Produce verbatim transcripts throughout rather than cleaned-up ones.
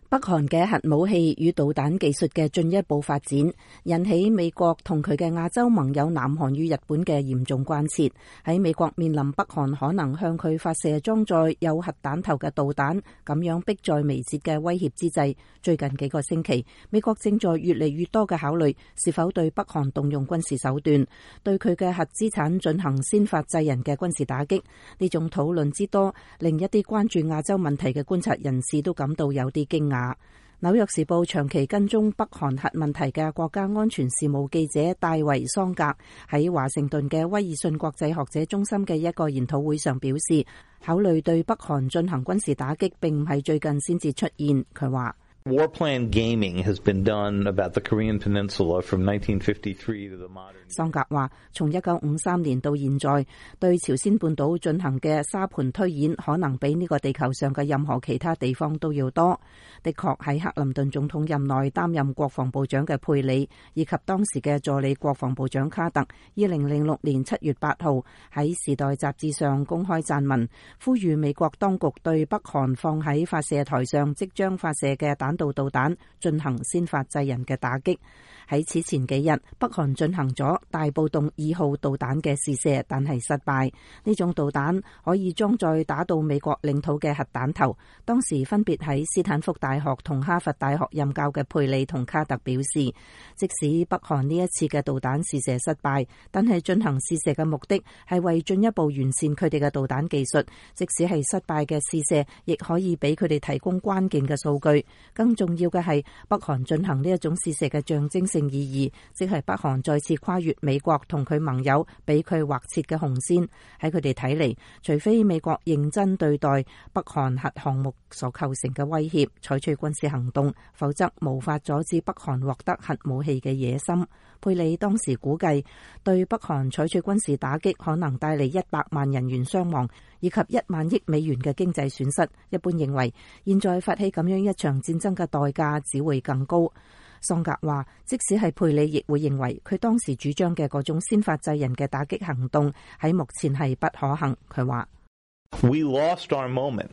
北韓嘅核武器與導彈技術嘅進一步發展，引起美國同佢嘅亞洲盟友南韓與日本嘅嚴重關切。喺美國面臨北韓可能向佢發射裝載有核彈頭嘅導彈，咁樣迫在眉睫嘅威脅之際，最近幾個星期，美國正在越嚟越多嘅考慮是否對北韓動用軍事手段，對佢嘅核資產進行先發制人嘅軍事打擊。呢種討論之多，令一啲關注亞洲問題嘅觀察人士都感到有啲驚訝。紐約時報長期跟蹤北韓核問題嘅國家安全事務記者戴維桑格喺華盛頓嘅威爾遜國際學者中心嘅一個研討會上表示，考慮對北韓進行軍事打擊並唔係最近先至出現。佢話 Warplan gaming has been done about the Korean Peninsula from nineteen fifty-three to the modern. 桑格話，從一九五三年到現在，對朝鮮半島進行嘅沙盤推演，可能比呢個地球上嘅任何其他地方都要多。的確喺克林頓總統任內擔任國防部長嘅佩里，以及當時嘅助理國防部長卡特，二零零六年七月八號喺《時代》雜誌上公開撰文，呼籲美國當局對北韓放喺發射台上即將發射嘅彈道導彈進行先發制人嘅打擊。喺此前幾日，北韓進行咗大暴動二號導彈嘅試射，但係失敗。呢種導彈可以裝載打到美國領土嘅核彈頭。當時分別喺斯坦福大學同哈佛大學任教嘅佩里同卡特表示，即使北韓呢一次嘅導彈試射失敗，但係進行試射嘅目的係為進一步完善佢哋嘅導彈技術。即使係失敗嘅試射，亦可以俾佢哋提供關鍵嘅數據。更重要嘅係，北韓進行呢一種試射嘅象徵性意義，即係北韓再次跨越美國同佢盟友俾佢劃設嘅紅線。喺佢哋睇嚟，除非美國認真對待北韓核項目所構成嘅威脅，採取軍事行動，否則無法阻止北韓獲得核武器嘅野心。佩里當時估計，對北韓採取軍事打擊可能帶嚟一百萬人員傷亡，以及一萬億美元嘅經濟損失。一般認為，現在發起咁樣一場戰爭嘅代價只會更高。桑格話，即使係佩里亦會認為佢當時主張嘅嗰種先發制人嘅打擊行動喺目前係不可行。佢話 We lost our moment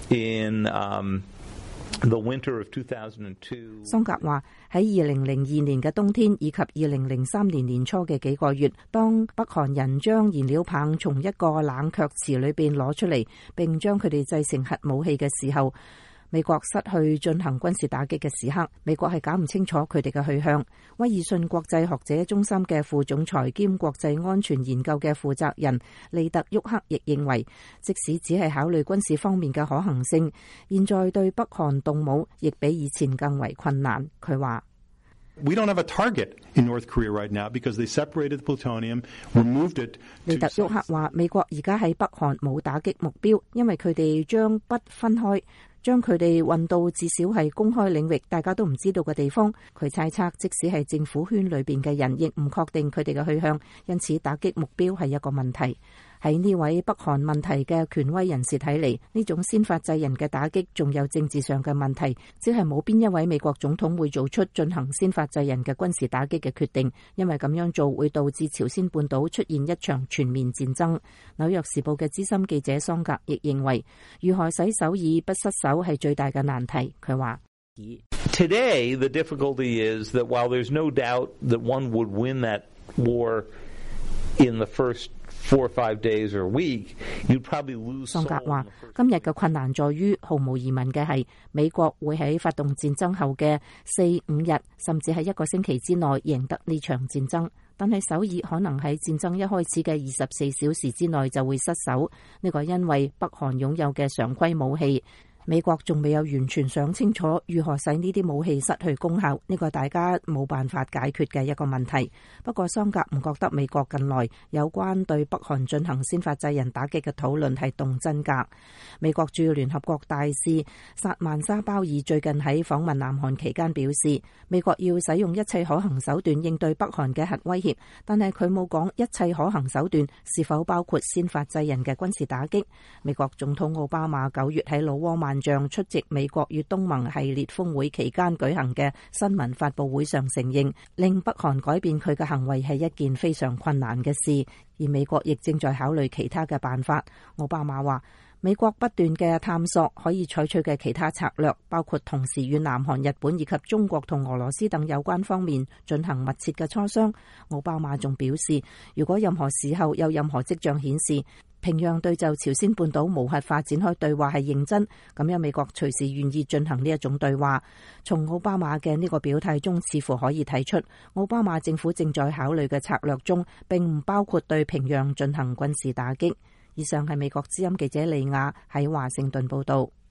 in um, the winter of two thousand two. 桑格話，喺二零零二年嘅冬天以及二零零三年年初嘅幾個月，當北韓人將燃料棒從一個冷卻池裏邊攞出嚟，並將佢哋製成核武器嘅時候，美國失去進行軍事打擊嘅時刻，美國係搞唔清楚佢哋嘅去向。威爾遜國際學者中心嘅副總裁兼國際安全研究嘅負責人利特沃克亦認為，即使只係考慮軍事方面嘅可行性，現在對北韓動武亦比以前更為困難。佢話 We don't have a target in North Korea right now because they separated the plutonium, removed it. 利特沃克話，美國而家喺北韓冇打擊目標，因為佢哋將不分開，將佢哋運到至少係公開領域，大家都唔知道嘅地方。佢猜測，即使係政府圈裏邊嘅人，亦唔確定佢哋嘅去向，因此打擊目標係一個問題。喺呢位北韓問題嘅權威人士睇嚟，呢種先發制人嘅打擊仲有政治上嘅問題，只係冇邊一位美國總統會做出進行先發制人嘅軍事打擊嘅決定，因為咁樣做會導致朝鮮半島出現一場全面戰爭。紐約時報嘅資深記者桑格亦認為，如何使首爾不失手係最大嘅難題。佢話 Today, the difficulty is that while there's no doubt that one would win that war in the first four or five days or a week, you'd probably lose. 桑格話，今日嘅困難在於，毫無疑問嘅係，美國會喺發動戰爭後嘅四五日，甚至係一個星期之內贏得呢場戰爭。但係首爾可能喺戰爭一開始嘅二十四小時之內就會失守。呢個因為北韓擁有嘅常規武器。美國仲未有完全想清楚如何使呢啲武器失去功效，呢個大家冇辦法解決嘅一個問題。不過桑格唔覺得美國近來有關對北韓進行先發制人打擊嘅討論係動真格。美國駐聯合國大使薩曼沙鮑爾最近喺訪問南韓期間表示，美國要使用一切可行手段應對北韓嘅核威脅，但係佢冇講一切可行手段是否包括先發制人嘅軍事打擊。美國總統奧巴馬九月喺老撾萬象出席美國與東盟系列峰會期間舉行嘅新聞發佈會上承認，令北韓改變佢嘅行為係一件非常困難嘅事，而美國亦正在考慮其他嘅辦法。奧巴馬話， 美國不斷嘅探索可以採取嘅其他策略，包括同時與南韓、日本以及中國同俄羅斯等有關方面進行密切嘅磋商。奧巴馬仲表示，如果任何時候有任何跡象顯示平壤對就朝鮮半島無核化展開對話係認真，咁樣美國隨時願意進行呢一種對話。從奧巴馬嘅呢個表態中，似乎可以睇出奧巴馬政府正在考慮嘅策略中並唔包括對平壤進行軍事打擊。以上係美國之音記者利亞喺華盛頓報道。